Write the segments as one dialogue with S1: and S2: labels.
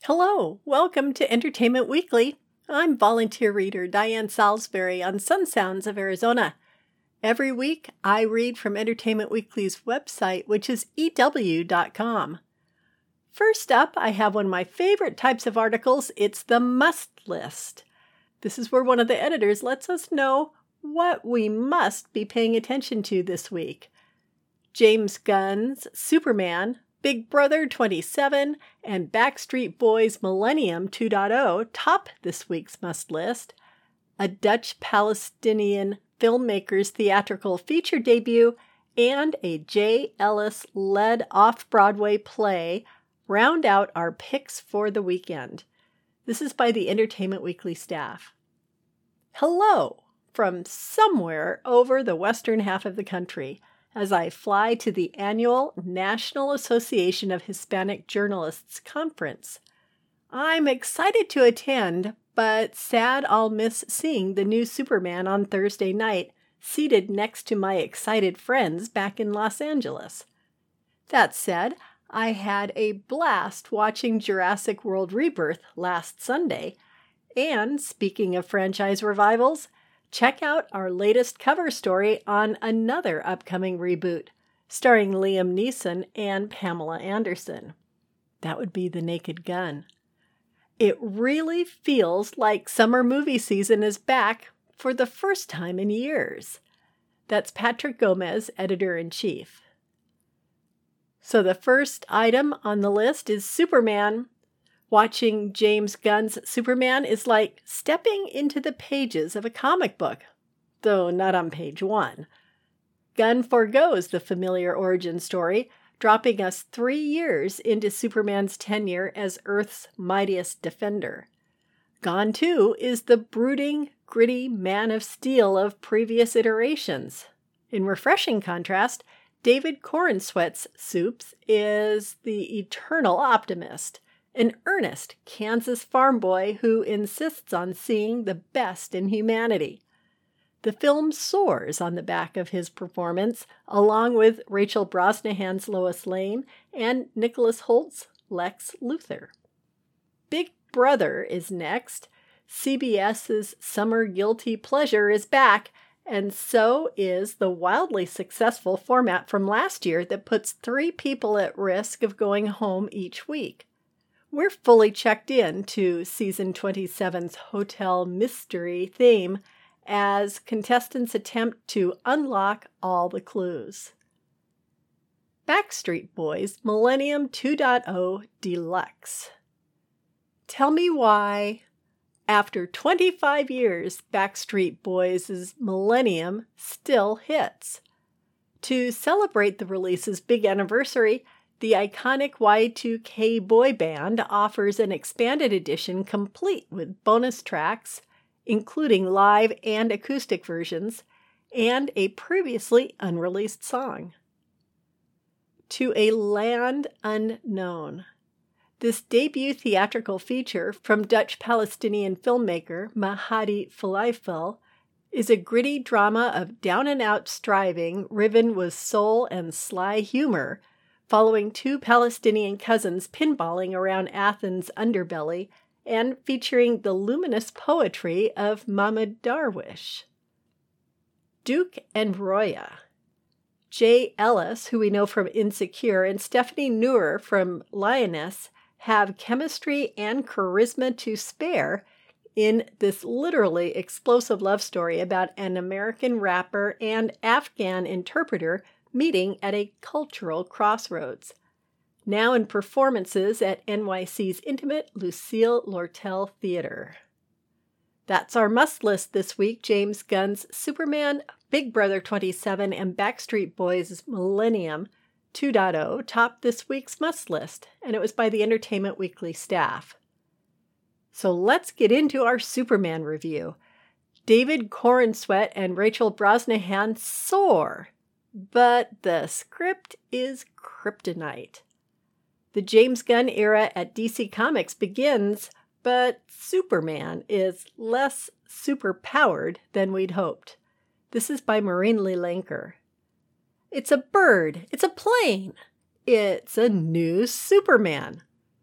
S1: Hello, welcome to Entertainment Weekly. I'm volunteer reader Diane Salisbury on Sun Sounds of Arizona. Every week, I read from Entertainment Weekly's website, which is ew.com. First up, I have one of my favorite types of articles. It's the must list. This is where one of the editors lets us know what we must be paying attention to this week. James Gunn's Superman, Big Brother 27, and Backstreet Boys' Millennium 2.0 top this week's must list. A Dutch-Palestinian filmmaker's theatrical feature debut and a Jay Ellis-led off-Broadway play round out our picks for the weekend. This is by the Entertainment Weekly staff. Hello from somewhere over the western half of the country as I fly to the annual National Association of Hispanic Journalists Conference. I'm excited to attend, but sad I'll miss seeing the new Superman on Thursday night, seated next to my excited friends back in Los Angeles. That said, I had a blast watching Jurassic World Rebirth last Sunday. And speaking of franchise revivals, check out our latest cover story on another upcoming reboot, starring Liam Neeson and Pamela Anderson. That would be The Naked Gun. It really feels like summer movie season is back for the first time in years. That's Patrick Gomez, editor-in-chief. So the first item on the list is Superman. Watching James Gunn's Superman is like stepping into the pages of a comic book, though not on page 1. Gunn forgoes the familiar origin story, dropping us 3 years into Superman's tenure as Earth's mightiest defender. Gone, too, is the brooding, gritty Man of Steel of previous iterations. In refreshing contrast, David Corenswet's Supes is the eternal optimist, an earnest Kansas farm boy who insists on seeing the best in humanity. The film soars on the back of his performance, along with Rachel Brosnahan's Lois Lane and Nicholas Holt's Lex Luthor. Big Brother is next. CBS's summer guilty pleasure is back, and so is the wildly successful format from last year that puts 3 people at risk of going home each week. We're fully checked in to Season 27's Hotel Mystery theme as contestants attempt to unlock all the clues. Backstreet Boys Millennium 2.0 Deluxe. Tell me why, after 25 years, Backstreet Boys' Millennium still hits. To celebrate the release's big anniversary, the iconic Y2K boy band offers an expanded edition complete with bonus tracks, including live and acoustic versions, and a previously unreleased song. To a Land Unknown. This debut theatrical feature from Dutch-Palestinian filmmaker Mahadi Falafel is a gritty drama of down-and-out striving riven with soul and sly humor, following 2 Palestinian cousins pinballing around Athens' underbelly and featuring the luminous poetry of Mahmoud Darwish. Duke and Roya. Jay Ellis, who we know from Insecure, and Stephanie Neuer from Lioness have chemistry and charisma to spare in this literally explosive love story about an American rapper and Afghan interpreter meeting at a cultural crossroads. Now in performances at NYC's intimate Lucille Lortel Theater. That's our must list this week. James Gunn's Superman, Big Brother 27, and Backstreet Boys' Millennium 2.0 topped this week's must list, and it was by the Entertainment Weekly staff. So let's get into our Superman review. David Corenswet and Rachel Brosnahan soar, but the script is kryptonite. The James Gunn era at DC Comics begins, but Superman is less superpowered than we'd hoped. This is by Maureen Lee Lanker. It's a bird. It's a plane. It's a new Superman.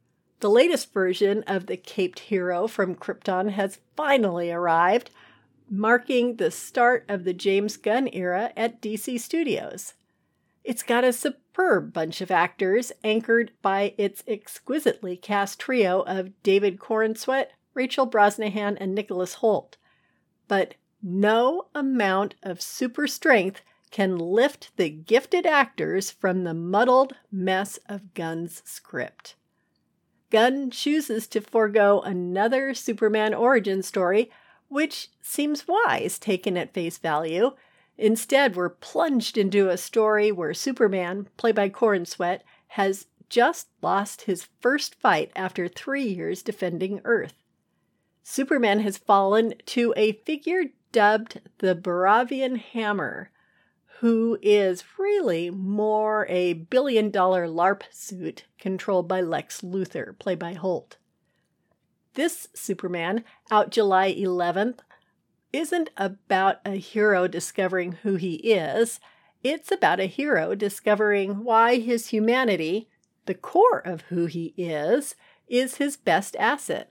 S1: The latest version of the Caped Hero from Krypton has finally arrived, marking the start of the James Gunn era at DC Studios. It's got a superb bunch of actors anchored by its exquisitely cast trio of David Corenswet, Rachel Brosnahan, and Nicholas Hoult. But no amount of super strength can lift the gifted actors from the muddled mess of Gunn's script. Gunn chooses to forego another Superman origin story, which seems wise taken at face value. Instead, we're plunged into a story where Superman, played by Corenswet, has just lost his first fight after 3 years defending Earth. Superman has fallen to a figure dubbed the Baravian Hammer, who is really more a billion-dollar LARP suit controlled by Lex Luthor, played by Holt. This Superman, out July 11th, isn't about a hero discovering who he is. It's about a hero discovering why his humanity, the core of who he is his best asset.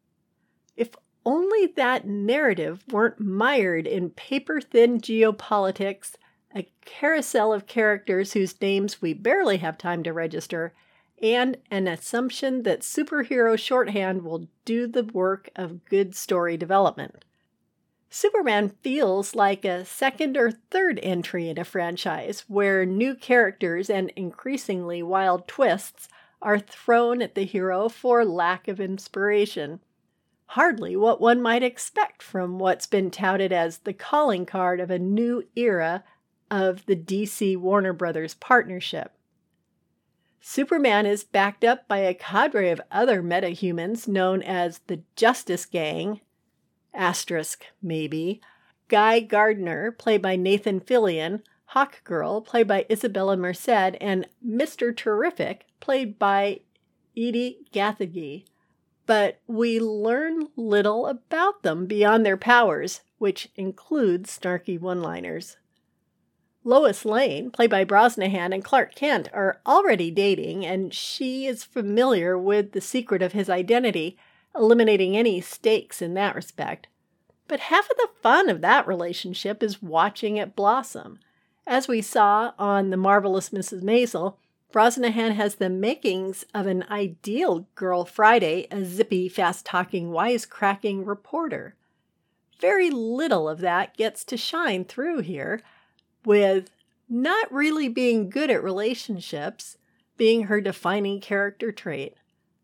S1: If only that narrative weren't mired in paper-thin geopolitics, a carousel of characters whose names we barely have time to register, and an assumption that superhero shorthand will do the work of good story development. Superman feels like a second or third entry in a franchise where new characters and increasingly wild twists are thrown at the hero for lack of inspiration. Hardly what one might expect from what's been touted as the calling card of a new era of the DC Warner Brothers partnership. Superman is backed up by a cadre of other metahumans known as the Justice Gang, *maybe, Guy Gardner, played by Nathan Fillion, Hawkgirl, played by Isabella Merced, and Mr. Terrific, played by Edi Gathegi. But we learn little about them beyond their powers, which includes snarky one-liners. Lois Lane, played by Brosnahan, and Clark Kent are already dating, and she is familiar with the secret of his identity, eliminating any stakes in that respect. But half of the fun of that relationship is watching it blossom. As we saw on The Marvelous Mrs. Maisel, Brosnahan has the makings of an ideal Girl Friday, a zippy, fast-talking, wisecracking reporter. Very little of that gets to shine through here, with not really being good at relationships being her defining character trait.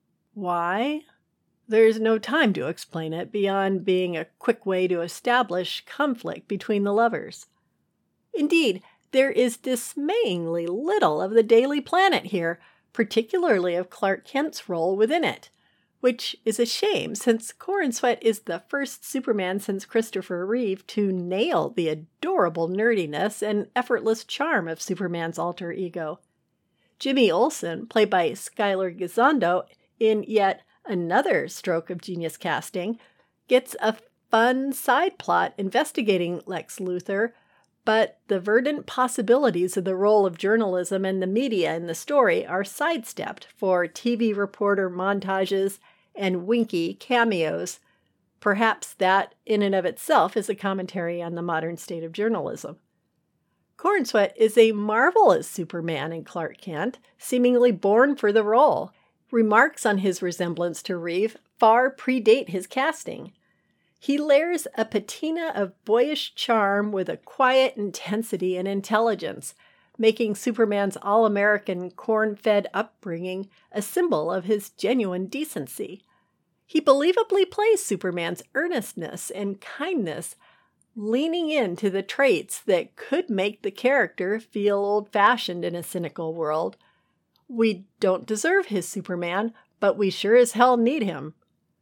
S1: Why? There's no time to explain it beyond being a quick way to establish conflict between the lovers. Indeed, there is dismayingly little of the Daily Planet here, particularly of Clark Kent's role within it, which is a shame since Corenswet is the first Superman since Christopher Reeve to nail the adorable nerdiness and effortless charm of Superman's alter ego. Jimmy Olsen, played by Skylar Gisondo, in yet another stroke of genius casting, gets a fun side plot investigating Lex Luthor, but the verdant possibilities of the role of journalism and the media in the story are sidestepped for TV reporter montages and winky cameos. Perhaps that, in and of itself, is a commentary on the modern state of journalism. Corenswet is a marvelous Superman in Clark Kent, seemingly born for the role. Remarks on his resemblance to Reeve far predate his casting. He layers a patina of boyish charm with a quiet intensity and intelligence, making Superman's all-American corn-fed upbringing a symbol of his genuine decency. He believably plays Superman's earnestness and kindness, leaning into the traits that could make the character feel old-fashioned in a cynical world. We don't deserve his Superman, but we sure as hell need him.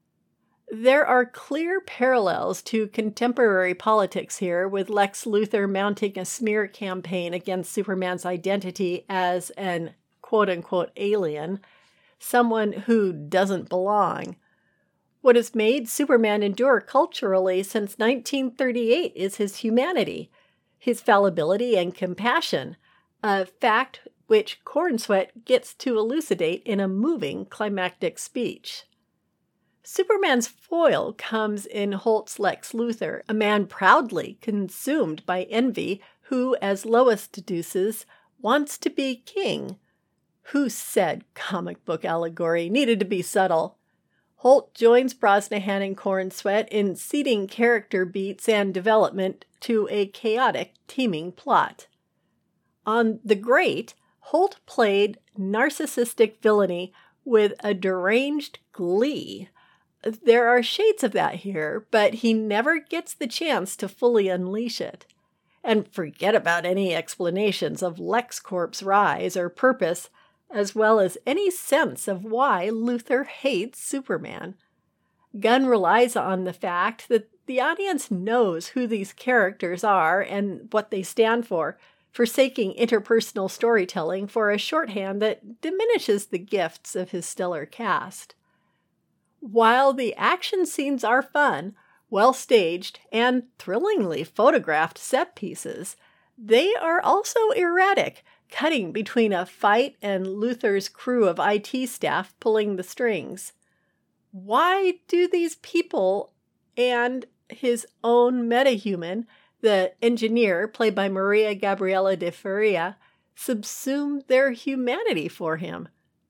S1: There are clear parallels to contemporary politics here, with Lex Luthor mounting a smear campaign against Superman's identity as an quote-unquote alien, someone who doesn't belong. What has made Superman endure culturally since 1938 is his humanity, his fallibility and compassion, a fact which Cornsweet gets to elucidate in a moving climactic speech. Superman's foil comes in Holt's Lex Luthor, a man proudly consumed by envy who, as Lois deduces, wants to be king. Who said comic book allegory needed to be subtle? Holt joins Brosnahan and Cornsweet in ceding character beats and development to a chaotic, teeming plot. On The Great, Holt played narcissistic villainy with a deranged glee. There are shades of that here, but he never gets the chance to fully unleash it. And forget about any explanations of LexCorp's rise or purpose, as well as any sense of why Luthor hates Superman. Gunn relies on the fact that the audience knows who these characters are and what they stand for, forsaking interpersonal storytelling for a shorthand that diminishes the gifts of his stellar cast. While the action scenes are fun, well-staged, and thrillingly photographed set pieces, they are also erratic, cutting between a fight and Luthor's crew of IT staff pulling the strings. Why do these people and his own metahuman, the engineer, played by Maria Gabriela de Faria, subsume their humanity for him?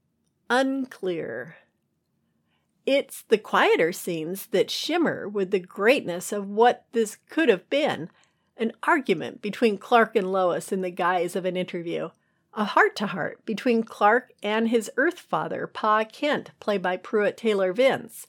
S1: Unclear. It's the quieter scenes that shimmer with the greatness of what this could have been. An argument between Clark and Lois in the guise of an interview. A heart-to-heart between Clark and his Earth father, Pa Kent, played by Pruitt Taylor Vince.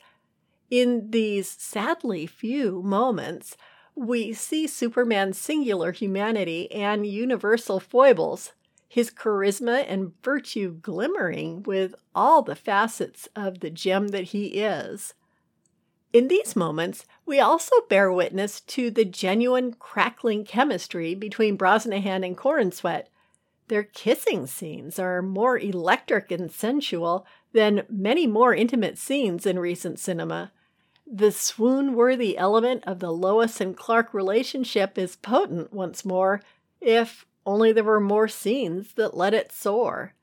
S1: In these sadly few moments, we see Superman's singular humanity and universal foibles, his charisma and virtue glimmering with all the facets of the gem that he is. In these moments, we also bear witness to the genuine crackling chemistry between Brosnahan and Cornsweet. Their kissing scenes are more electric and sensual than many more intimate scenes in recent cinema. The swoon-worthy element of the Lois and Clark relationship is potent once more, if only there were more scenes that let it soar.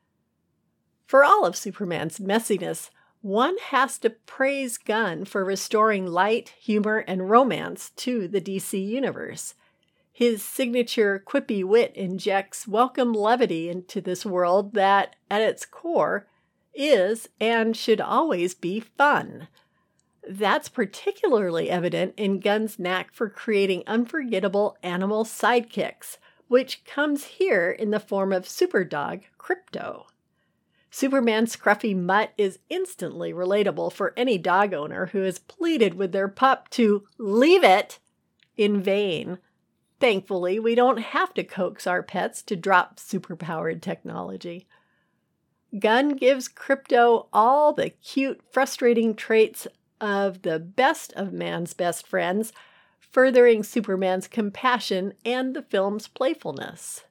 S1: For all of Superman's messiness, one has to praise Gunn for restoring light, humor, and romance to the DC universe. His signature quippy wit injects welcome levity into this world that, at its core, is and should always be fun. That's particularly evident in Gunn's knack for creating unforgettable animal sidekicks, which comes here in the form of Superdog Krypto. Superman's scruffy mutt is instantly relatable for any dog owner who has pleaded with their pup to leave it in vain. Thankfully, we don't have to coax our pets to drop superpowered technology. Gunn gives Krypto all the cute, frustrating traits of the best of man's best friends, furthering Superman's compassion and the film's playfulness.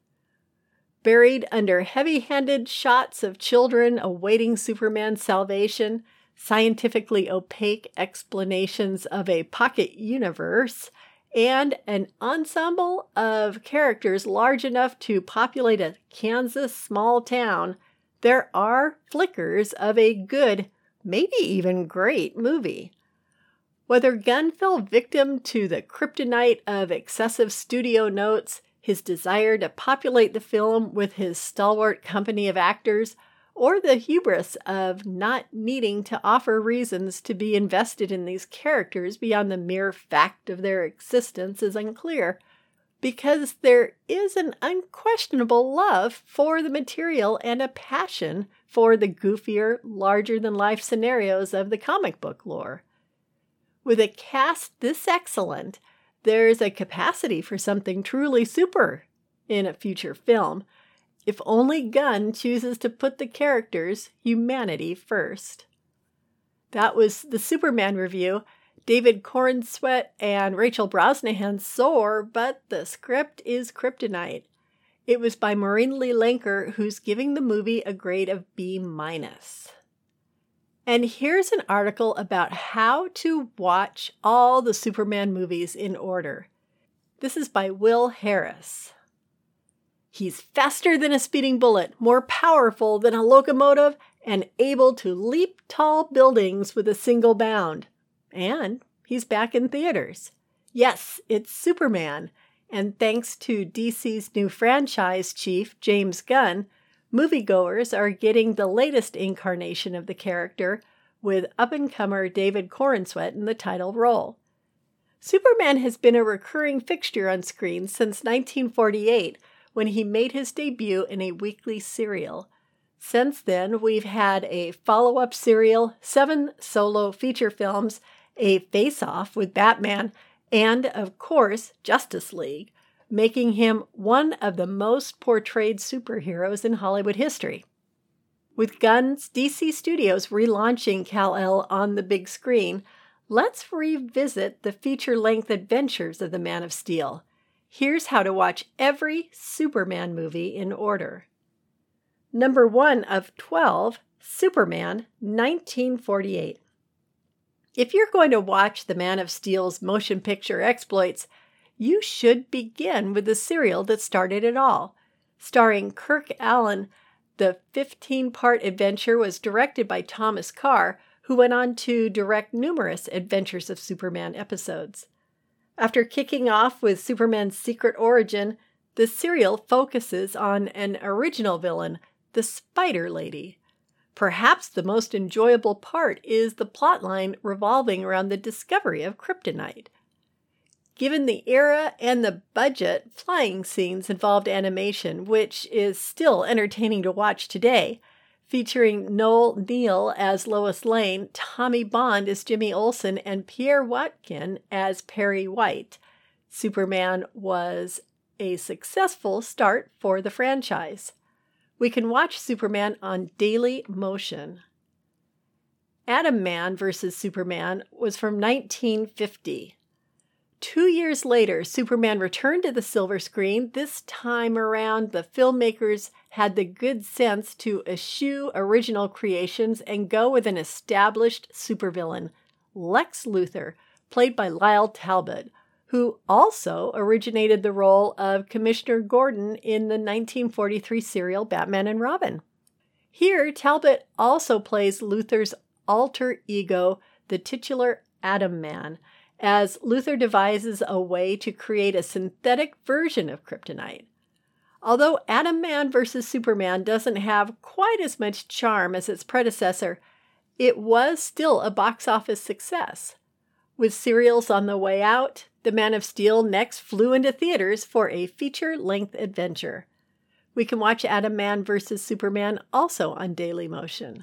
S1: Buried under heavy-handed shots of children awaiting Superman's salvation, scientifically opaque explanations of a pocket universe, and an ensemble of characters large enough to populate a Kansas small town, there are flickers of a good, maybe even great movie. Whether Gunn fell victim to the kryptonite of excessive studio notes, his desire to populate the film with his stalwart company of actors, or the hubris of not needing to offer reasons to be invested in these characters beyond the mere fact of their existence is unclear, because there is an unquestionable love for the material and a passion for the goofier, larger-than-life scenarios of the comic book lore. With a cast this excellent, there's a capacity for something truly super in a future film, if only Gunn chooses to put the characters' humanity first. That was the Superman review. David Cornsweet and Rachel Brosnahan soar, but the script is kryptonite. It was by Maureen Lee Lenker, who's giving the movie a grade of B-. And here's an article about how to watch all the Superman movies in order. This is by Will Harris. He's faster than a speeding bullet, more powerful than a locomotive, and able to leap tall buildings with a single bound. And he's back in theaters. Yes, it's Superman. And thanks to DC's new franchise chief, James Gunn, moviegoers are getting the latest incarnation of the character with up-and-comer David Corenswet in the title role. Superman has been a recurring fixture on screen since 1948, when he made his debut in a weekly serial. Since then, we've had a follow-up serial, 7 solo feature films, a face-off with Batman, and, of course, Justice League, making him one of the most portrayed superheroes in Hollywood history. With Gunn's DC Studios relaunching Kal-El on the big screen, let's revisit the feature-length adventures of the Man of Steel. Here's how to watch every Superman movie in order. Number 1 of 12, Superman, 1948. If you're going to watch the Man of Steel's motion picture exploits, you should begin with the serial that started it all. Starring Kirk Alyn, the 15-part adventure was directed by Thomas Carr, who went on to direct numerous Adventures of Superman episodes. After kicking off with Superman's secret origin, the serial focuses on an original villain, the Spider Lady. Perhaps the most enjoyable part is the plotline revolving around the discovery of kryptonite. Given the era and the budget, flying scenes involved animation, which is still entertaining to watch today, featuring Noel Neill as Lois Lane, Tommy Bond as Jimmy Olsen, and Pierre Watkin as Perry White. Superman was a successful start for the franchise. We can watch Superman on Daily Motion. Atom Man vs. Superman was from 1950. 2 years later, Superman returned to the silver screen. This time around, the filmmakers had the good sense to eschew original creations and go with an established supervillain, Lex Luthor, played by Lyle Talbot, who also originated the role of Commissioner Gordon in the 1943 serial Batman and Robin. Here, Talbot also plays Luthor's alter ego, the titular Atom Man, as Luthor devises a way to create a synthetic version of kryptonite. Although Atom Man vs. Superman doesn't have quite as much charm as its predecessor, it was still a box office success. With serials on the way out, The Man of Steel next flew into theaters for a feature-length adventure. We can watch Atom Man vs. Superman also on Daily Motion.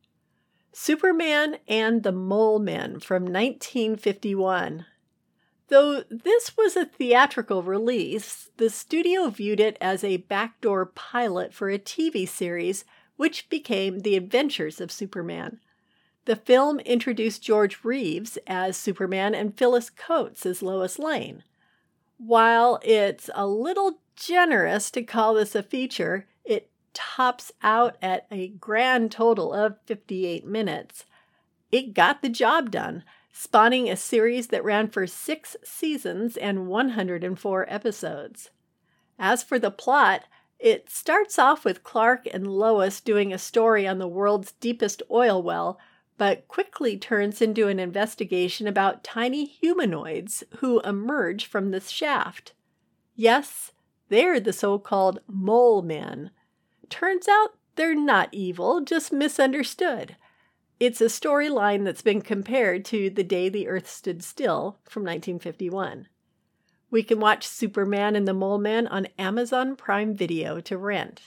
S1: Superman and the Mole Men from 1951. Though this was a theatrical release, the studio viewed it as a backdoor pilot for a TV series, which became The Adventures of Superman. The film introduced George Reeves as Superman and Phyllis Coates as Lois Lane. While it's a little generous to call this a feature, it tops out at a grand total of 58 minutes. It got the job done, spawning a series that ran for 6 seasons and 104 episodes. As for the plot, it starts off with Clark and Lois doing a story on the world's deepest oil well, but quickly turns into an investigation about tiny humanoids who emerge from the shaft. Yes, they're the so-called Mole Men. Turns out they're not evil, just misunderstood. It's a storyline that's been compared to The Day the Earth Stood Still from 1951. We can watch Superman and the Mole Men on Amazon Prime Video to rent.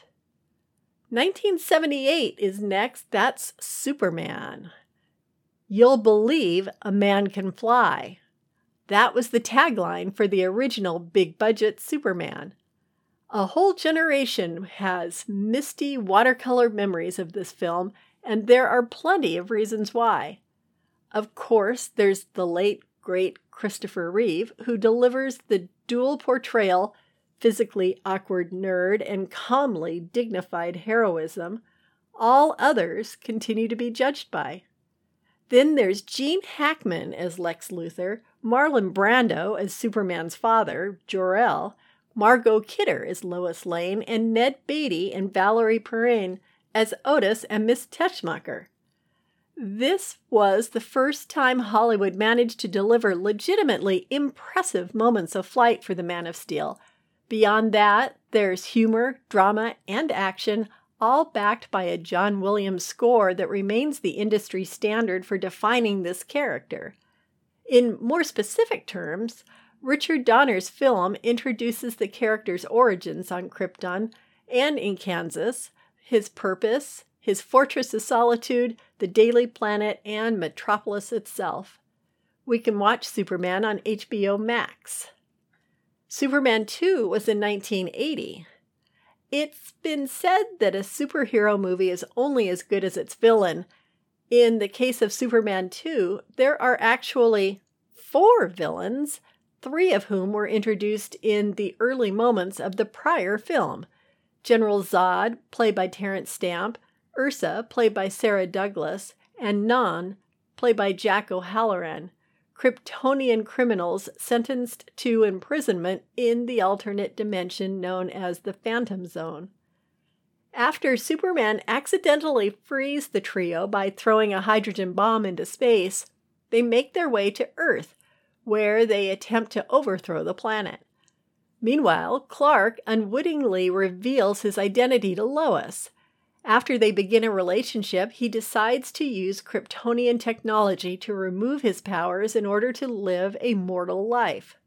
S1: 1978 is next. That's Superman. You'll believe a man can fly. That was the tagline for the original big-budget Superman. A whole generation has misty watercolor memories of this film, and there are plenty of reasons why. Of course, there's the late, great Christopher Reeve, who delivers the dual portrayal, physically awkward nerd and calmly dignified heroism, all others continue to be judged by. Then there's Gene Hackman as Lex Luthor, Marlon Brando as Superman's father, Jor-El, Margot Kidder as Lois Lane, and Ned Beatty and Valerie Perrine as Otis and Miss Teschmacher. This was the first time Hollywood managed to deliver legitimately impressive moments of flight for the Man of Steel. Beyond that, there's humor, drama, and action, all backed by a John Williams score that remains the industry standard for defining this character. In more specific terms, Richard Donner's film introduces the character's origins on Krypton and in Kansas, his purpose, his Fortress of Solitude, the Daily Planet, and Metropolis itself. We can watch Superman on HBO Max. Superman 2 was in 1980. It's been said that a superhero movie is only as good as its villain. In the case of Superman 2, there are actually 4 villains, 3 of whom were introduced in the early moments of the prior film. General Zod, played by Terrence Stamp, Ursa, played by Sarah Douglas, and Non, played by Jack O'Halloran, Kryptonian criminals sentenced to imprisonment in the alternate dimension known as the Phantom Zone. After Superman accidentally frees the trio by throwing a hydrogen bomb into space, they make their way to Earth, where they attempt to overthrow the planet. Meanwhile, Clark unwittingly reveals his identity to Lois. After they begin a relationship, he decides to use Kryptonian technology to remove his powers in order to live a mortal life.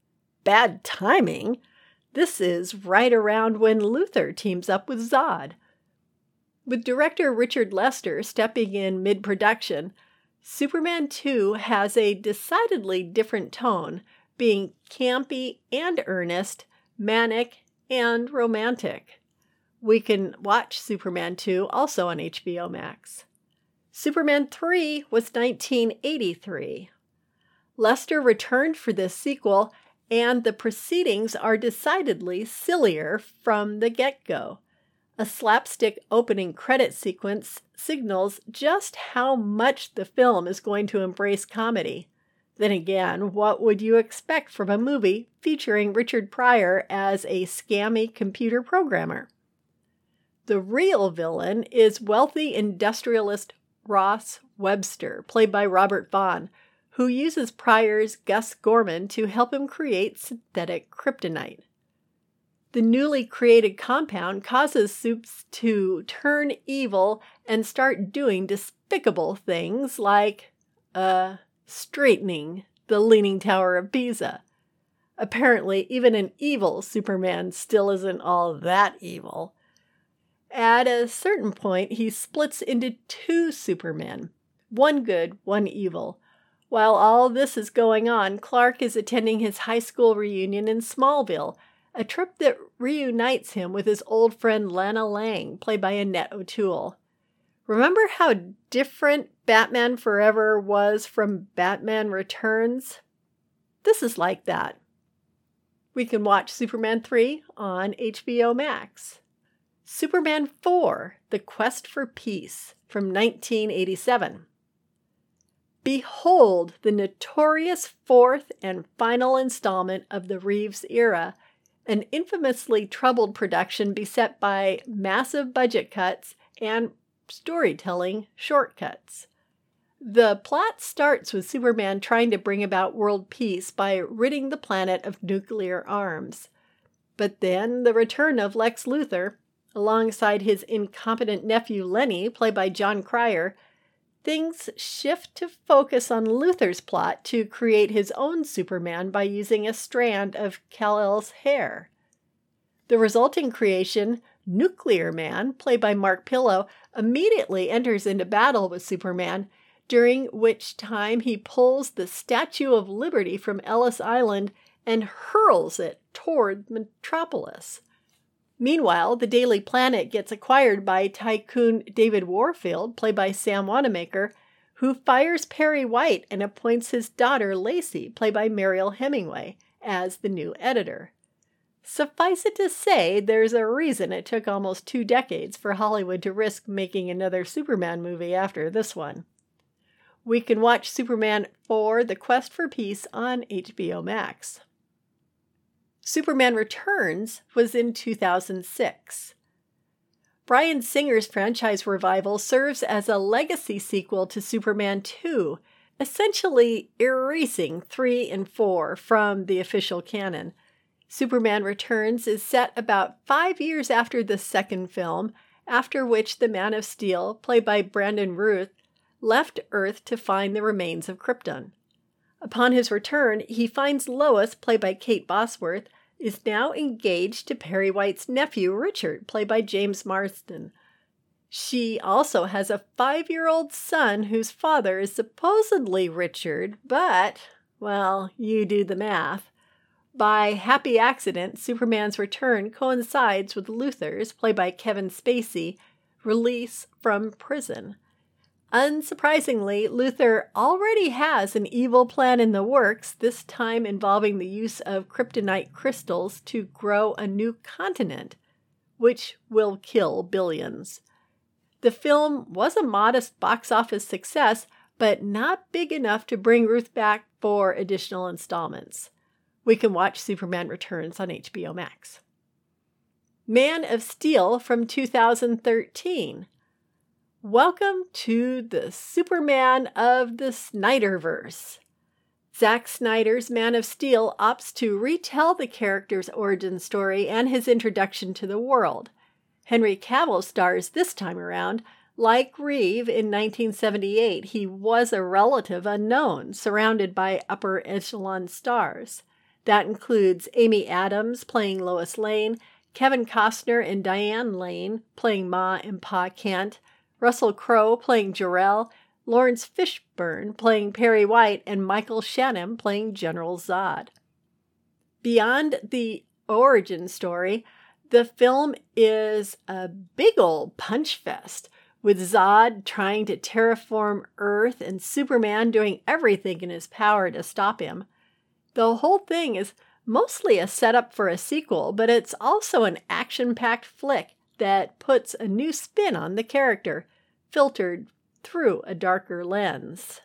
S1: Bad timing! This is right around when Luthor teams up with Zod. With director Richard Lester stepping in mid-production, Superman 2 has a decidedly different tone, being campy and earnest, manic and romantic. We can watch Superman 2 also on HBO Max. Superman 3 was 1983. Lester returned for this sequel, and the proceedings are decidedly sillier from the get-go. A slapstick opening credit sequence signals just how much the film is going to embrace comedy. Then again, what would you expect from a movie featuring Richard Pryor as a scammy computer programmer? The real villain is wealthy industrialist Ross Webster, played by Robert Vaughn, who uses Pryor's Gus Gorman to help him create synthetic kryptonite. The newly created compound causes Supes to turn evil and start doing despicable things like, straightening the Leaning Tower of Pisa. Apparently, even an evil Superman still isn't all that evil. At a certain point, he splits into 2 Supermen, one good, one evil. While all this is going on, Clark is attending his high school reunion in Smallville, a trip that reunites him with his old friend Lana Lang, played by Annette O'Toole. Remember how different Batman Forever was from Batman Returns? This is like that. We can watch Superman 3 on HBO Max. Superman 4, The Quest for Peace, from 1987. Behold the notorious 4th and final installment of the Reeves era, an infamously troubled production beset by massive budget cuts and storytelling shortcuts. The plot starts with Superman trying to bring about world peace by ridding the planet of nuclear arms. But then the return of Lex Luthor, alongside his incompetent nephew Lenny, played by John Cryer, things shift to focus on Luthor's plot to create his own Superman by using a strand of Kal-El's hair. The resulting creation, Nuclear Man, played by Mark Pillow, immediately enters into battle with Superman, during which time he pulls the Statue of Liberty from Ellis Island and hurls it toward Metropolis. Meanwhile, the Daily Planet gets acquired by tycoon David Warfield, played by Sam Wanamaker, who fires Perry White and appoints his daughter Lacey, played by Mariel Hemingway, as the new editor. Suffice it to say, there's a reason it took almost 2 decades for Hollywood to risk making another Superman movie after this one. We can watch Superman 4, The Quest for Peace on HBO Max. Superman Returns was in 2006. Bryan Singer's franchise revival serves as a legacy sequel to Superman 2, essentially erasing 3 and 4 from the official canon. Superman Returns is set about 5 years after the second film, after which the Man of Steel, played by Brandon Routh, left Earth to find the remains of Krypton. Upon his return, he finds Lois, played by Kate Bosworth, is now engaged to Perry White's nephew, Richard, played by James Marsden. She also has a 5-year-old son whose father is supposedly Richard, but, well, you do the math. By happy accident, Superman's return coincides with Luthor's, played by Kevin Spacey, release from prison. Unsurprisingly, Luthor already has an evil plan in the works, this time involving the use of kryptonite crystals to grow a new continent, which will kill billions. The film was a modest box office success, but not big enough to bring Routh back for additional installments. We can watch Superman Returns on HBO Max. Man of Steel from 2013. Welcome to the Superman of the Snyderverse. Zack Snyder's Man of Steel opts to retell the character's origin story and his introduction to the world. Henry Cavill stars this time around. Like Reeve in 1978, he was a relative unknown, surrounded by upper echelon stars. That includes Amy Adams playing Lois Lane, Kevin Costner and Diane Lane playing Ma and Pa Kent, Russell Crowe playing Jor-El, Lawrence Fishburne playing Perry White, and Michael Shannon playing General Zod. Beyond the origin story, the film is a big old punch fest, with Zod trying to terraform Earth and Superman doing everything in his power to stop him. The whole thing is mostly a setup for a sequel, but it's also an action-packed flick that puts a new spin on the character, filtered through a darker lens.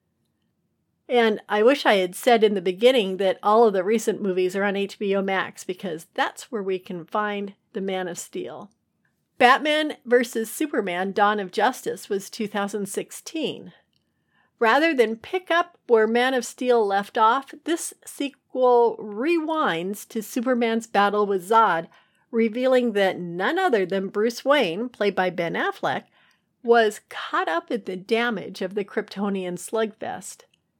S1: And I wish I had said in the beginning that all of the recent movies are on HBO Max, because that's where we can find the Man of Steel. Batman vs. Superman: Dawn of Justice was 2016. Rather than pick up where Man of Steel left off, this sequel rewinds to Superman's battle with Zod, revealing that none other than Bruce Wayne, played by Ben Affleck, was caught up in the damage of the Kryptonian slugfest.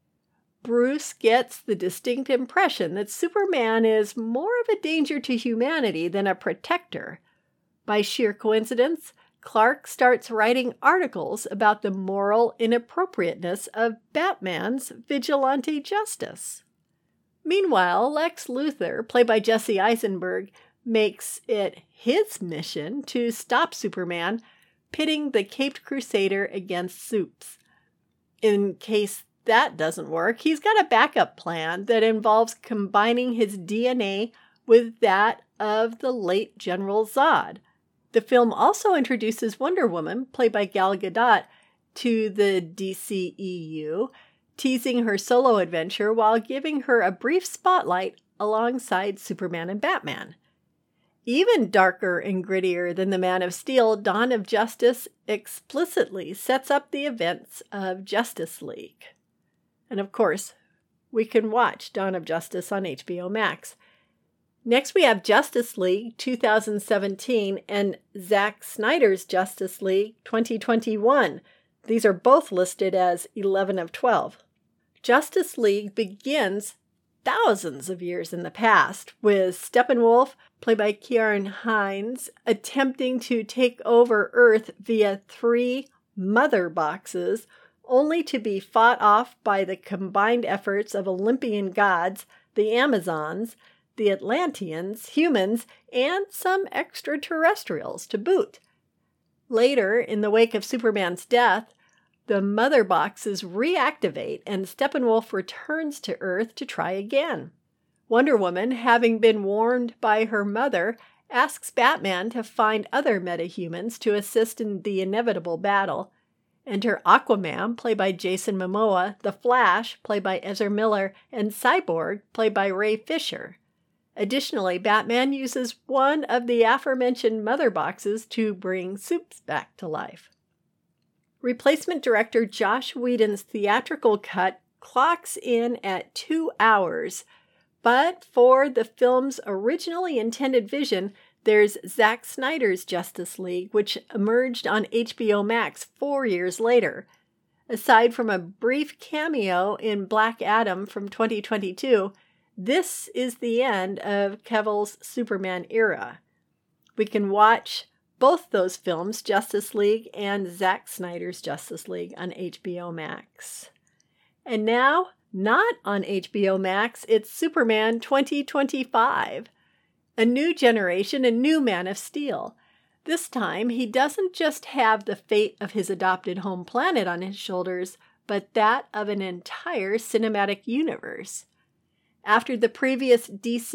S1: Bruce gets the distinct impression that Superman is more of a danger to humanity than a protector. By sheer coincidence, Clark starts writing articles about the moral inappropriateness of Batman's vigilante justice. Meanwhile, Lex Luthor, played by Jesse Eisenberg, makes it his mission to stop Superman, pitting the Caped Crusader against Supes. In case that doesn't work, he's got a backup plan that involves combining his DNA with that of the late General Zod. The film also introduces Wonder Woman, played by Gal Gadot, to the DCEU, teasing her solo adventure while giving her a brief spotlight alongside Superman and Batman. Even darker and grittier than The Man of Steel, Dawn of Justice explicitly sets up the events of Justice League. And of course, we can watch Dawn of Justice on HBO Max. Next, we have Justice League 2017 and Zack Snyder's Justice League 2021. These are both listed as 11 of 12. Justice League begins thousands of years in the past, with Steppenwolf, played by Ciarán Hinds, attempting to take over Earth via 3 mother boxes, only to be fought off by the combined efforts of Olympian gods, the Amazons, the Atlanteans, humans, and some extraterrestrials to boot. Later, in the wake of Superman's death, the mother boxes reactivate and Steppenwolf returns to Earth to try again. Wonder Woman, having been warned by her mother, asks Batman to find other metahumans to assist in the inevitable battle. Enter Aquaman, played by Jason Momoa, The Flash, played by Ezra Miller, and Cyborg, played by Ray Fisher. Additionally, Batman uses one of the aforementioned mother boxes to bring Supes back to life. Replacement director Joss Whedon's theatrical cut clocks in at 2 hours, but for the film's originally intended vision, there's Zack Snyder's Justice League, which emerged on HBO Max 4 years later. Aside from a brief cameo in Black Adam from 2022, this is the end of Cavill's Superman era. We can watch both those films, Justice League and Zack Snyder's Justice League, on HBO Max. And now, not on HBO Max, it's Superman 2025. A new generation, a new Man of Steel. This time, he doesn't just have the fate of his adopted home planet on his shoulders, but that of an entire cinematic universe. After the previous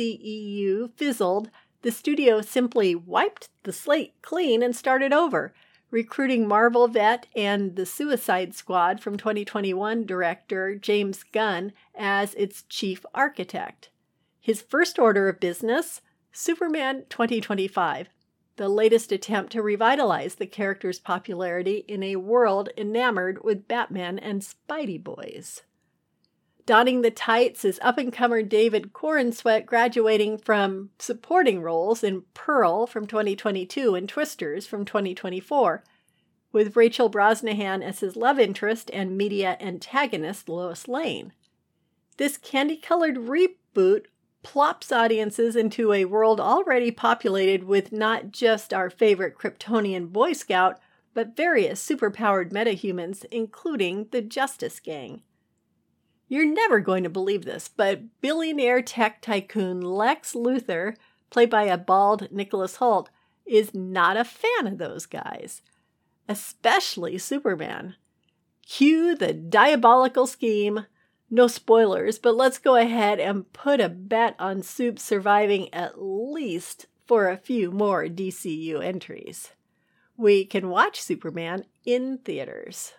S1: DCEU fizzled, the studio simply wiped the slate clean and started over, recruiting Marvel vet and the Suicide Squad from 2021 director James Gunn as its chief architect. His first order of business, Superman 2025, the latest attempt to revitalize the character's popularity in a world enamored with Batman and Spidey boys. Donning the tights is up-and-comer David Corenswet, graduating from supporting roles in Pearl from 2022 and Twisters from 2024, with Rachel Brosnahan as his love interest and media antagonist Lois Lane. This candy-colored reboot plops audiences into a world already populated with not just our favorite Kryptonian Boy Scout, but various superpowered metahumans, including the Justice Gang. You're never going to believe this, but billionaire tech tycoon Lex Luthor, played by a bald Nicholas Hoult, is not a fan of those guys, especially Superman. Cue the diabolical scheme. No spoilers, but let's go ahead and put a bet on Supes surviving at least for a few more DCU entries. We can watch Superman in theaters.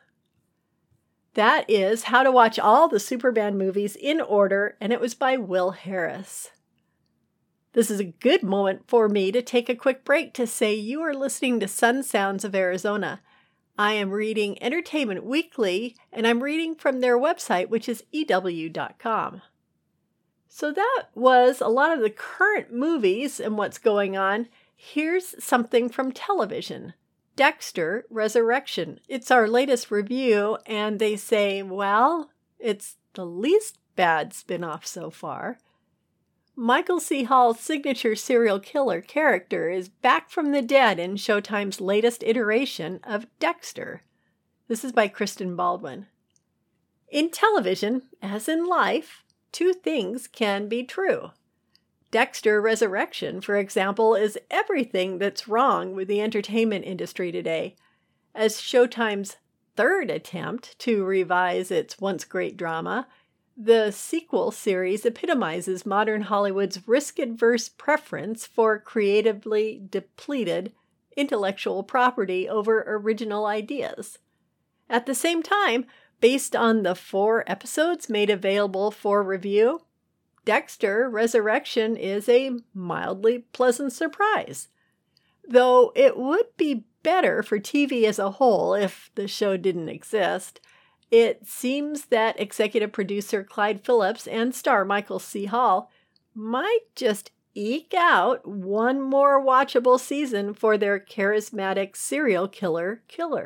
S1: That is How to Watch All the Superman Movies in Order, and it was by Will Harris. This is a good moment for me to take a quick break to say you are listening to Sun Sounds of Arizona. I am reading Entertainment Weekly, and I'm reading from their website, which is EW.com. So that was a lot of the current movies and what's going on. Here's something from television. Dexter Resurrection. It's our latest review, and they say, well, it's the least bad spin-off so far. Michael C. Hall's signature serial killer character is back from the dead in Showtime's latest iteration of Dexter. This is by Kristen Baldwin. In television, as in life, two things can be true. Dexter Resurrection, for example, is everything that's wrong with the entertainment industry today. As Showtime's third attempt to revise its once great drama, the sequel series epitomizes modern Hollywood's risk-averse preference for creatively depleted intellectual property over original ideas. At the same time, based on the 4 episodes made available for review, Dexter Resurrection is a mildly pleasant surprise. Though it would be better for TV as a whole if the show didn't exist, it seems that executive producer Clyde Phillips and star Michael C. Hall might just eke out one more watchable season for their charismatic serial killer.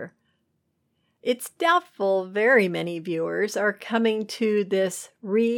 S1: It's doubtful very many viewers are coming to this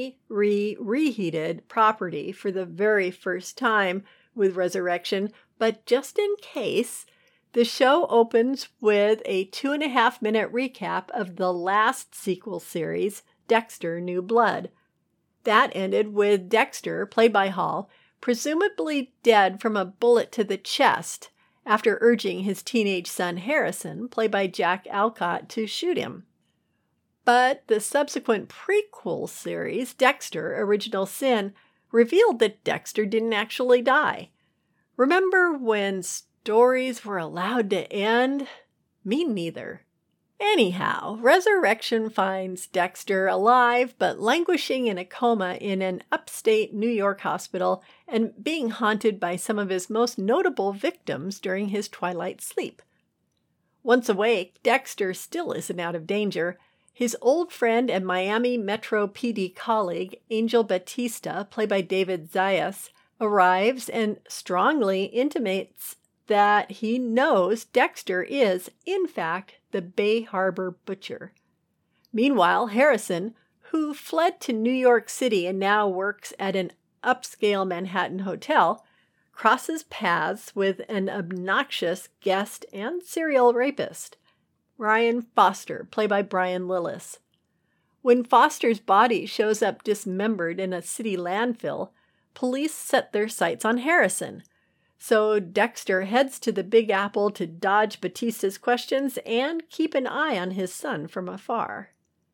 S1: reheated property for the very first time with Resurrection, but just in case, the show opens with a 2.5-minute recap of the last sequel series, Dexter New Blood. That ended with Dexter, played by Hall, presumably dead from a bullet to the chest, after urging his teenage son Harrison, played by Jack Alcott, to shoot him. But the subsequent prequel series, Dexter: Original Sin, revealed that Dexter didn't actually die. Remember when stories were allowed to end? Me neither. Anyhow, Resurrection finds Dexter alive but languishing in a coma in an upstate New York hospital and being haunted by some of his most notable victims during his twilight sleep. Once awake, Dexter still isn't out of danger. His old friend and Miami Metro PD colleague, Angel Batista, played by David Zayas, arrives and strongly intimates that he knows Dexter is, in fact, the Bay Harbor Butcher. Meanwhile, Harrison, who fled to New York City and now works at an upscale Manhattan hotel, crosses paths with an obnoxious guest and serial rapist, Ryan Foster, played by Brian Lillis. When Foster's body shows up dismembered in a city landfill, police set their sights on Harrison. So Dexter heads to the Big Apple to dodge Batista's questions and keep an eye on his son from afar.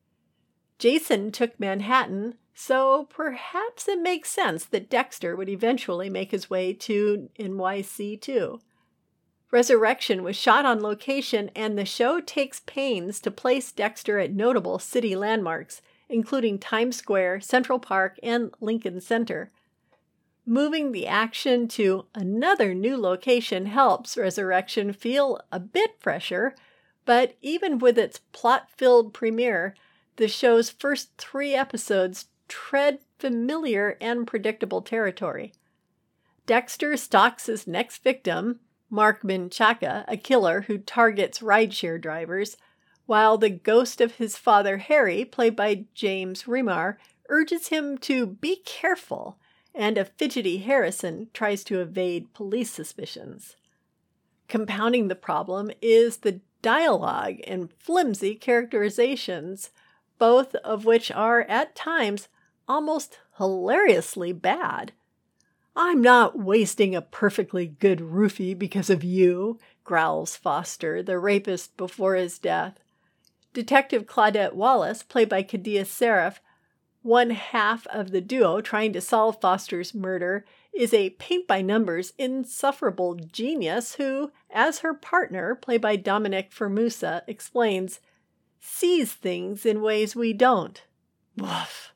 S1: Jason took Manhattan, so perhaps it makes sense that Dexter would eventually make his way to NYC too. Resurrection was shot on location, and the show takes pains to place Dexter at notable city landmarks, including Times Square, Central Park, and Lincoln Center. Moving the action to another new location helps Resurrection feel a bit fresher, but even with its plot-filled premiere, the show's first 3 episodes tread familiar and predictable territory. Dexter stalks his next victim, Mark Menchaca, a killer who targets rideshare drivers, while the ghost of his father Harry, played by James Remar, urges him to be careful, and a fidgety Harrison tries to evade police suspicions. Compounding the problem is the dialogue and flimsy characterizations, both of which are, at times, almost hilariously bad. "I'm not wasting a perfectly good roofie because of you," growls Foster, the rapist before his death. Detective Claudette Wallace, played by Kadia Seraph, one half of the duo trying to solve Foster's murder, is a paint-by-numbers, insufferable genius who, as her partner, played by Dominic Formusa, explains, sees things in ways we don't. Woof.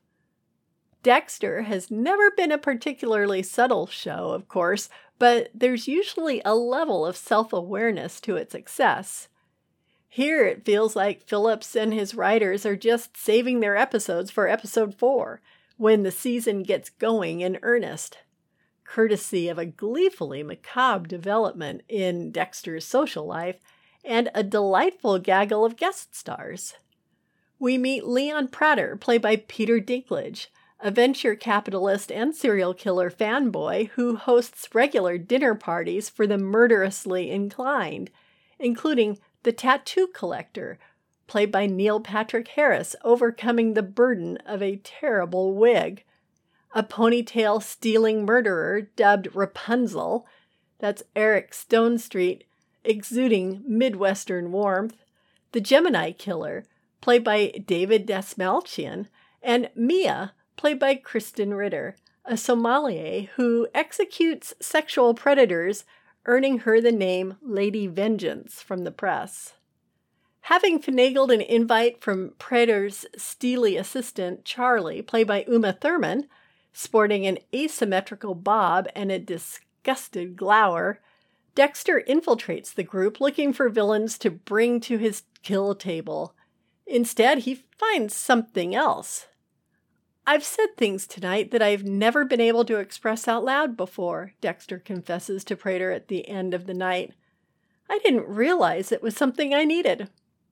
S1: Dexter has never been a particularly subtle show, of course, but there's usually a level of self-awareness to its success. Here it feels like Phillips and his writers are just saving their episodes for episode 4, when the season gets going in earnest, courtesy of a gleefully macabre development in Dexter's social life and a delightful gaggle of guest stars. We meet Leon Prater, played by Peter Dinklage, a venture capitalist and serial killer fanboy who hosts regular dinner parties for the murderously inclined, including the tattoo collector, played by Neil Patrick Harris, overcoming the burden of a terrible wig, a ponytail-stealing murderer dubbed Rapunzel, that's Eric Stonestreet, exuding Midwestern warmth, the Gemini killer, played by David Dastmalchian, and Mia, played by Kristen Ritter, a sommelier who executes sexual predators, earning her the name Lady Vengeance from the press. Having finagled an invite from Prater's steely assistant, Charlie, played by Uma Thurman, sporting an asymmetrical bob and a disgusted glower, Dexter infiltrates the group looking for villains to bring to his kill table. Instead, he finds something else. "I've said things tonight that I've never been able to express out loud before," Dexter confesses to Prater at the end of the night. "I didn't realize it was something I needed."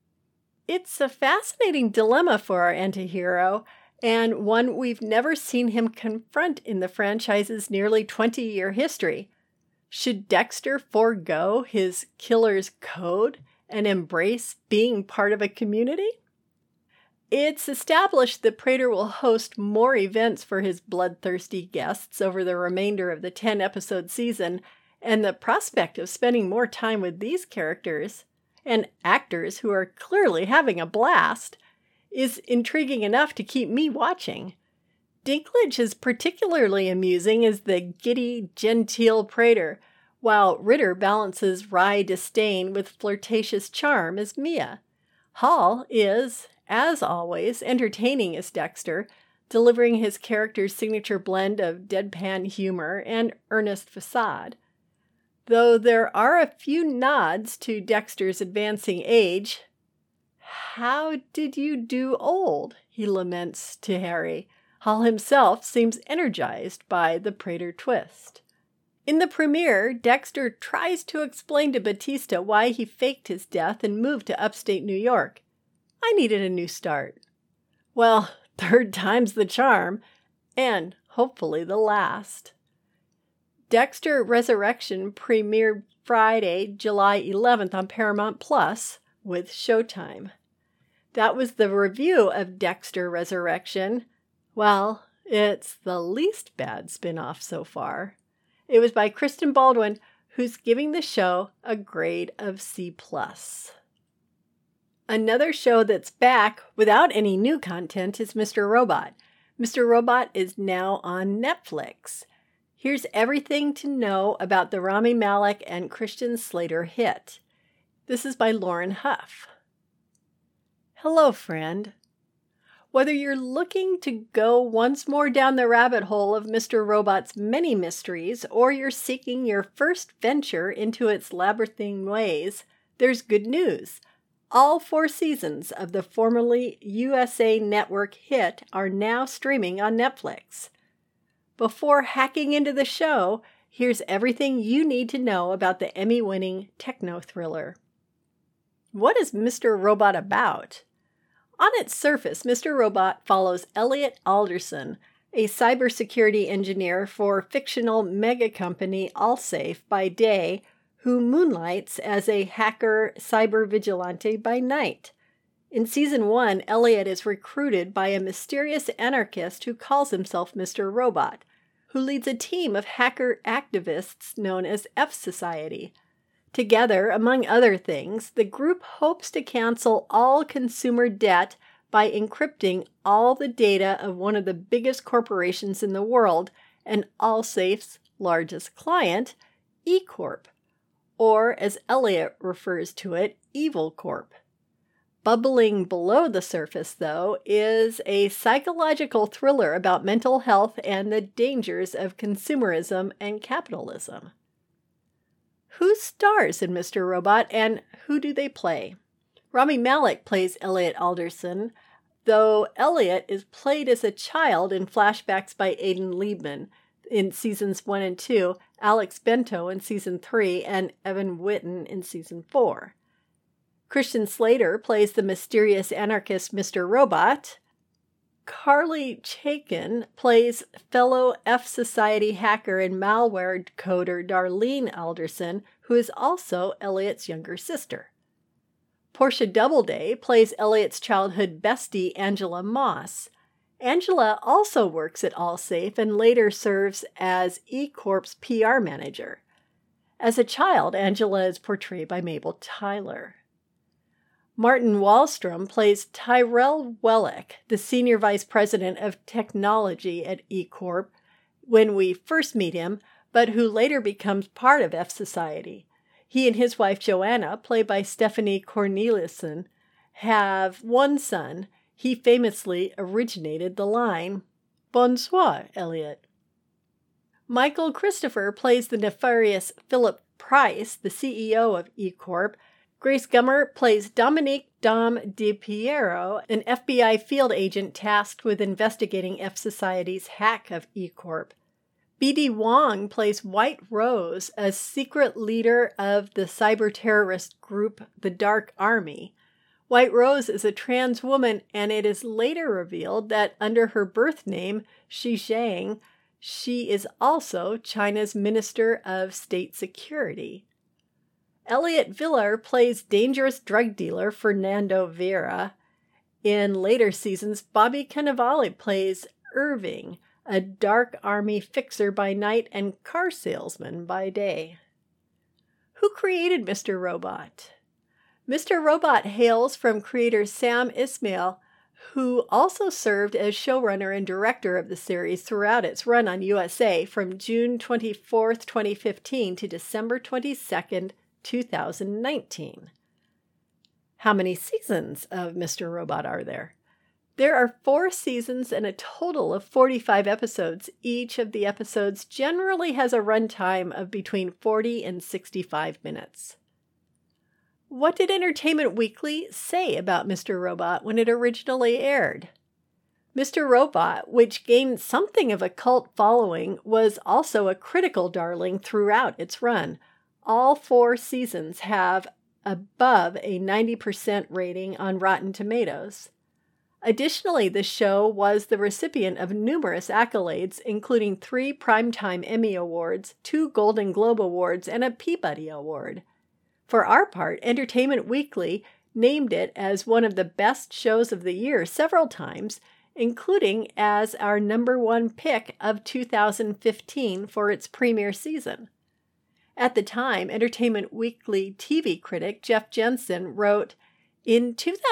S1: It's a fascinating dilemma for our antihero, and one we've never seen him confront in the franchise's nearly 20-year history. Should Dexter forego his killer's code and embrace being part of a community? It's established that Prater will host more events for his bloodthirsty guests over the remainder of the 10-episode season, and the prospect of spending more time with these characters, and actors who are clearly having a blast, is intriguing enough to keep me watching. Dinklage is particularly amusing as the giddy, genteel Prater, while Ritter balances wry disdain with flirtatious charm as Mia. Hall is, as always, entertaining as Dexter, delivering his character's signature blend of deadpan humor and earnest facade. Though there are a few nods to Dexter's advancing age. "How did you do old?" he laments to Harry. Hall himself seems energized by the Prater twist. In the premiere, Dexter tries to explain to Batista why he faked his death and moved to upstate New York. "I needed a new start." Well, third time's the charm, and hopefully the last. Dexter Resurrection premiered Friday, July 11th on Paramount Plus with Showtime. That was the review of Dexter Resurrection. Well, it's the least bad spin-off so far. It was by Kristen Baldwin, who's giving the show a grade of C+. Another show that's back without any new content is Mr. Robot. Mr. Robot is now on Netflix. Here's everything to know about the Rami Malek and Christian Slater hit. This is by Lauren Huff. Hello, friend. Whether you're looking to go once more down the rabbit hole of Mr. Robot's many mysteries, or you're seeking your first venture into its labyrinthine ways, there's good news. All 4 seasons of the formerly USA Network hit are now streaming on Netflix. Before hacking into the show, here's everything you need to know about the Emmy-winning techno-thriller. What is Mr. Robot about? On its surface, Mr. Robot follows Elliot Alderson, a cybersecurity engineer for fictional mega company Allsafe by day, who moonlights as a hacker cyber vigilante by night. In Season 1, Elliot is recruited by a mysterious anarchist who calls himself Mr. Robot, who leads a team of hacker activists known as F Society. Together, among other things, the group hopes to cancel all consumer debt by encrypting all the data of one of the biggest corporations in the world and Allsafe's largest client, E-Corp, or as Elliot refers to it, Evil Corp. Bubbling below the surface, though, is a psychological thriller about mental health and the dangers of consumerism and capitalism. Who stars in Mr. Robot, and who do they play? Rami Malek plays Elliot Alderson, though Elliot is played as a child in flashbacks by Aidan Liebman in Seasons 1 and 2, Alex Bento in Season 3, and Evan Whitten in Season 4. Christian Slater plays the mysterious anarchist Mr. Robot. Carly Chaikin plays fellow F Society hacker and malware coder Darlene Alderson, who is also Elliot's younger sister. Portia Doubleday plays Elliot's childhood bestie Angela Moss. Angela also works at Allsafe and later serves as E-Corp's PR manager. As a child, Angela is portrayed by Mabel Tyler. Martin Wallstrom plays Tyrell Wellick, the Senior Vice President of Technology at E-Corp, when we first meet him, but who later becomes part of F Society. He and his wife Joanna, played by Stephanie Corneliuson, have one son. He famously originated the line, "Bonsoir, Elliot." Michael Christopher plays the nefarious Philip Price, the CEO of E-Corp. Grace Gummer plays Dominique Dom DiPiero, an FBI field agent tasked with investigating F Society's hack of E-Corp. B.D. Wong plays White Rose, a secret leader of the cyber-terrorist group The Dark Army. White Rose is a trans woman, and it is later revealed that under her birth name, Xi Zhang, she is also China's Minister of State Security. Elliot Villar plays dangerous drug dealer Fernando Vera. In later seasons, Bobby Cannavale plays Irving, a dark army fixer by night and car salesman by day. Who created Mr. Robot? Mr. Robot hails from creator Sam Esmail, who also served as showrunner and director of the series throughout its run on USA from June 24, 2015 to December 22, 2019. How many seasons of Mr. Robot are there? There are 4 seasons and a total of 45 episodes. Each of the episodes generally has a runtime of between 40 and 65 minutes. What did Entertainment Weekly say about Mr. Robot when it originally aired? Mr. Robot, which gained something of a cult following, was also a critical darling throughout its run. All 4 seasons have above a 90% rating on Rotten Tomatoes. Additionally, the show was the recipient of numerous accolades, including 3 Primetime Emmy Awards, 2 Golden Globe Awards, and a Peabody Award. For our part, Entertainment Weekly named it as one of the best shows of the year several times, including as our #1 pick of 2015 for its premiere season. At the time, Entertainment Weekly TV critic Jeff Jensen wrote, "In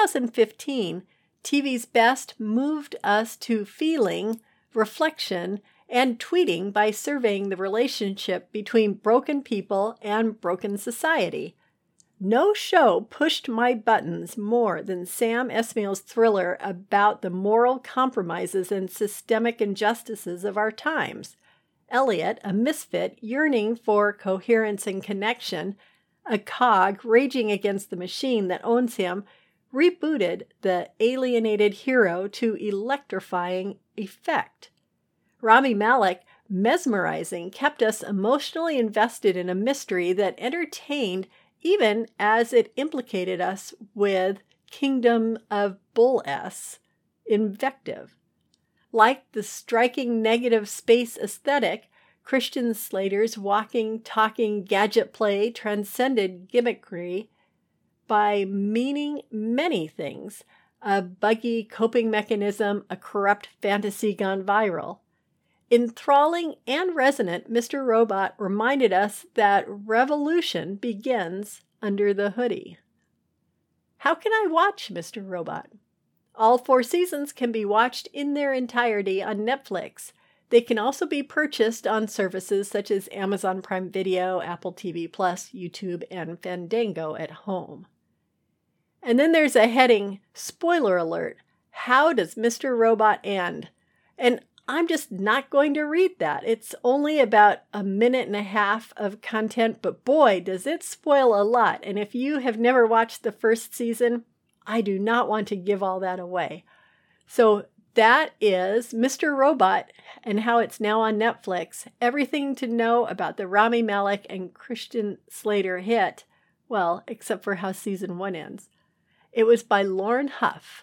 S1: 2015, TV's best moved us to feeling, reflection, and tweeting by surveying the relationship between broken people and broken society. No show pushed my buttons more than Sam Esmail's thriller about the moral compromises and systemic injustices of our times. Elliot, a misfit yearning for coherence and connection, a cog raging against the machine that owns him, rebooted the alienated hero to electrifying effect. Rami Malek, mesmerizing, kept us emotionally invested in a mystery that entertained even as it implicated us with Kingdom of Bull-S invective. Like the striking negative space aesthetic, Christian Slater's walking, talking gadget play transcended gimmickry by meaning many things, a buggy coping mechanism, a corrupt fantasy gone viral. Enthralling and resonant, Mr. Robot reminded us that revolution begins under the hoodie." How can I watch Mr. Robot? All 4 seasons can be watched in their entirety on Netflix. They can also be purchased on services such as Amazon Prime Video, Apple TV+, YouTube, and Fandango at home. And then there's a heading, spoiler alert, how does Mr. Robot end? And I'm just not going to read that. It's only about a minute and a half of content, but boy, does it spoil a lot. And if you have never watched the first season, I do not want to give all that away. So that is Mr. Robot and how it's now on Netflix. Everything to know about the Rami Malek and Christian Slater hit, well, except for how season 1 ends. It was by Lauren Huff.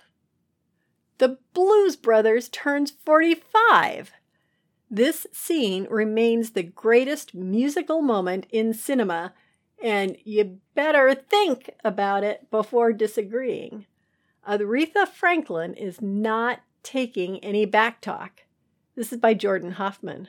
S1: The Blues Brothers turns 45. This scene remains the greatest musical moment in cinema, and you better think about it before disagreeing. Aretha Franklin is not taking any backtalk. This is by Jordan Hoffman.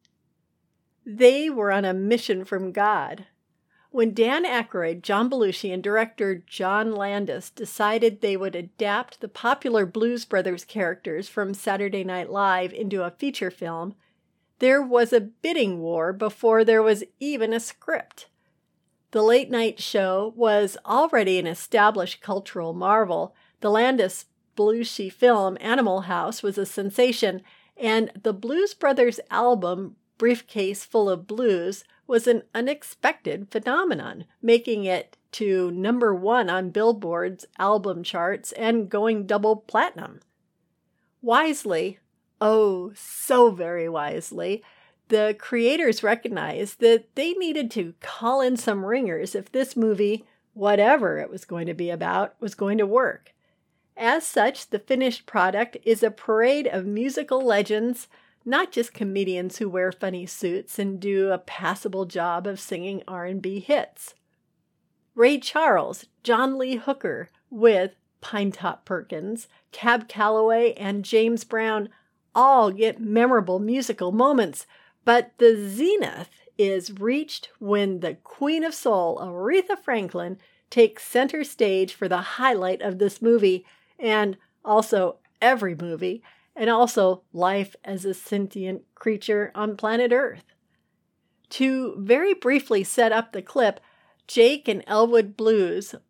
S1: They were on a mission from God. When Dan Aykroyd, John Belushi, and director John Landis decided they would adapt the popular Blues Brothers characters from Saturday Night Live into a feature film, there was a bidding war before there was even a script. The late-night show was already an established cultural marvel. The Landis-Belushi film Animal House was a sensation, and the Blues Brothers album Briefcase Full of Blues was an unexpected phenomenon, making it to #1 on Billboard's album charts and going double platinum. Wisely, oh, so very wisely, the creators recognized that they needed to call in some ringers if this movie, whatever it was going to be about, was going to work. As such, the finished product is a parade of musical legends, not just comedians who wear funny suits and do a passable job of singing R&B hits. Ray Charles, John Lee Hooker with Pinetop Perkins, Cab Calloway, and James Brown all get memorable musical moments, but the zenith is reached when the Queen of Soul, Aretha Franklin, takes center stage for the highlight of this movie, and also every movie, and also life as a sentient creature on planet Earth. To very briefly set up the clip, Jake and Elwood Blues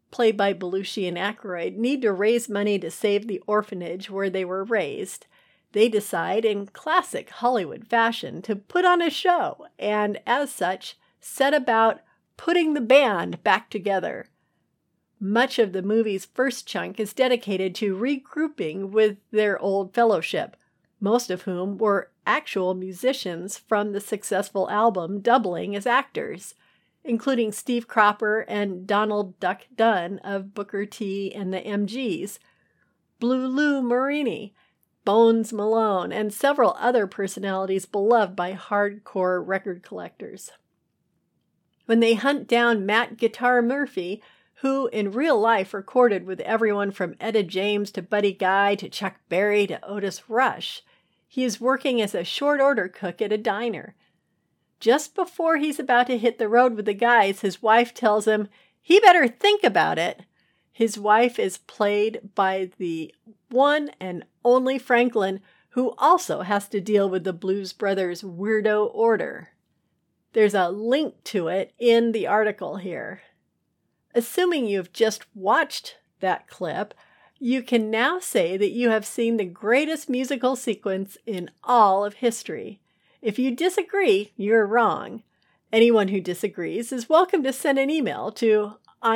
S1: played by Belushi and Aykroyd, need to raise money to save the orphanage where they were raised. They decide, in classic Hollywood fashion, to put on a show, and as such, set about putting the band back together. Much of the movie's first chunk is dedicated to regrouping with their old fellowship, most of whom were actual musicians from the successful album doubling as actors, including Steve Cropper and Donald Duck Dunn of Booker T and the MGs, Blue Lou Marini, Bones Malone, and several other personalities beloved by hardcore record collectors. When they hunt down Matt Guitar Murphy, who in real life recorded with everyone from Etta James to Buddy Guy to Chuck Berry to Otis Rush, he is working as a short order cook at a diner. Just before he's about to hit the road with the guys, his wife tells him he better think about it. His wife is played by the one and only Franklin, who also has to deal with the Blues Brothers' weirdo order. There's a link to it in the article here. Assuming you've just watched that clip, you can now say that you have seen the greatest musical sequence in all of history. If you disagree, you're wrong. Anyone who disagrees is welcome to send an email to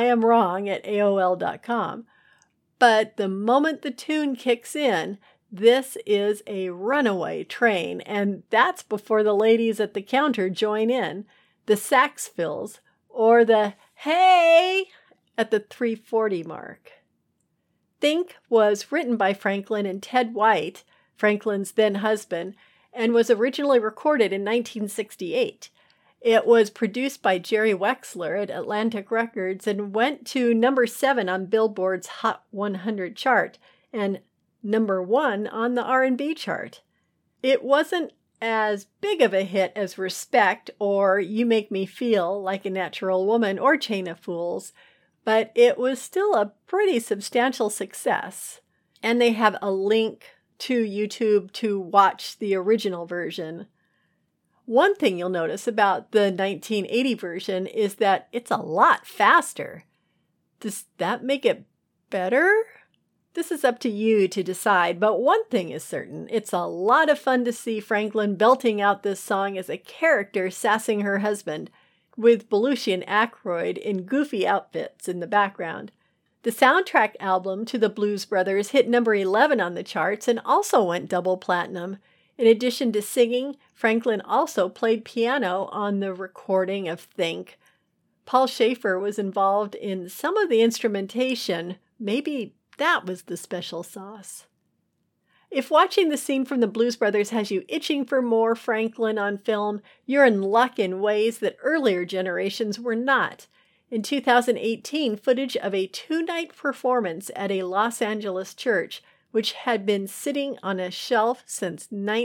S1: iamwrong@aol.com. But the moment the tune kicks in, this is a runaway train, and that's before the ladies at the counter join in, the sax fills, or the hey at the 3:40 mark. Think was written by Franklin and Ted White, Franklin's then husband, and was originally recorded in 1968. It was produced by Jerry Wexler at Atlantic Records and went to number 7 on Billboard's Hot 100 chart and number 1 on the R&B chart. It wasn't as big of a hit as Respect or You Make Me Feel Like a Natural Woman or Chain of Fools, but it was still a pretty substantial success. And they have a link to YouTube to watch the original version. One thing you'll notice about the 1980 version is that it's a lot faster. Does that make it better? This is up to you to decide, but one thing is certain. It's a lot of fun to see Franklin belting out this song as a character sassing her husband, with Belushi and Aykroyd in goofy outfits in the background. The soundtrack album to the Blues Brothers hit number 11 on the charts and also went double platinum. In addition to singing, Franklin also played piano on the recording of Think. Paul Schaefer was involved in some of the instrumentation. Maybe that was the special sauce. If watching the scene from the Blues Brothers has you itching for more Franklin on film, you're in luck in ways that earlier generations were not. In 2018, footage of a 2-night performance at a Los Angeles church, which had been sitting on a shelf since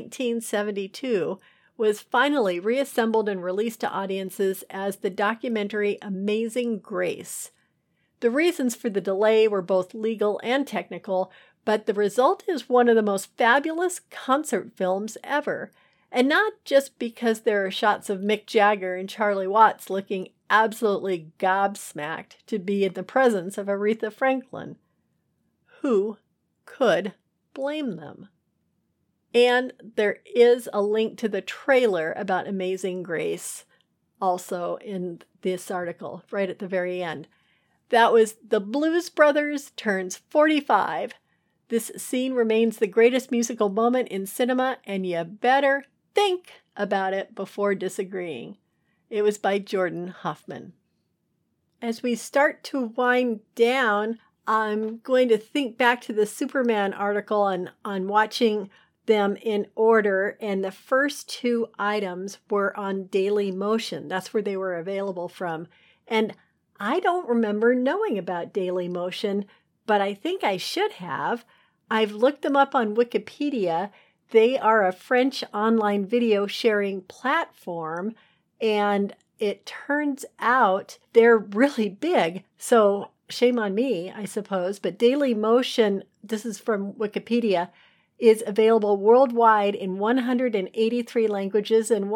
S1: 1972, was finally reassembled and released to audiences as the documentary Amazing Grace. The reasons for the delay were both legal and technical, but the result is one of the most fabulous concert films ever. And not just because there are shots of Mick Jagger and Charlie Watts looking absolutely gobsmacked to be in the presence of Aretha Franklin. Who could blame them? And there is a link to the trailer about Amazing Grace also in this article, right at the very end. That was The Blues Brothers turns 45. This scene remains the greatest musical moment in cinema, and you better think about it before disagreeing. It was by Jordan Hoffman. As we start to wind down, I'm going to think back to the Superman article on watching them in order, and the first 2 items were on Daily Motion. That's where they were available from. And I don't remember knowing about Daily Motion, but I think I should have. I've looked them up on Wikipedia. They are a French online video sharing platform, and it turns out they're really big. So shame on me, I suppose, but Daily Motion, this is from Wikipedia, is available worldwide in 183 languages and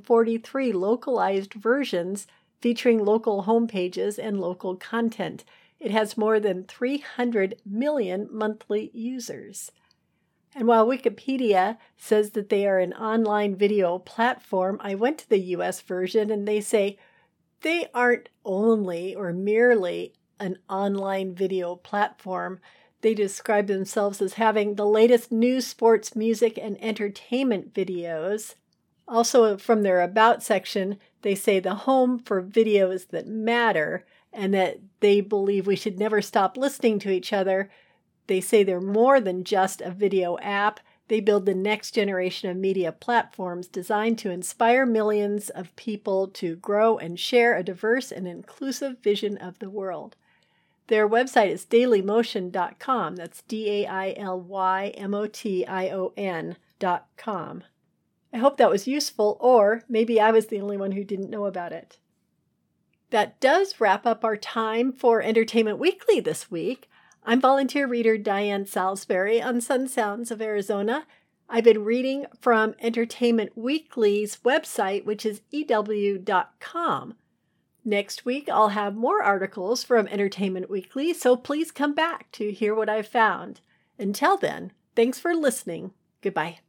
S1: 143 localized versions featuring local homepages and local content. It has more than 300 million monthly users. And while Wikipedia says that they are an online video platform, I went to the US version and they say they aren't only or merely an online video platform. They describe themselves as having the latest news, sports, music, and entertainment videos. Also, from their About section, they say the home for videos that matter and that they believe we should never stop listening to each other. They say they're more than just a video app. They build the next generation of media platforms designed to inspire millions of people to grow and share a diverse and inclusive vision of the world. Their website is dailymotion.com. That's DAILYMOTION.com. I hope that was useful, or maybe I was the only one who didn't know about it. That does wrap up our time for Entertainment Weekly this week. I'm volunteer reader Diane Salisbury on Sun Sounds of Arizona. I've been reading from Entertainment Weekly's website, which is EW.com. Next week, I'll have more articles from Entertainment Weekly, so please come back to hear what I've found. Until then, thanks for listening. Goodbye.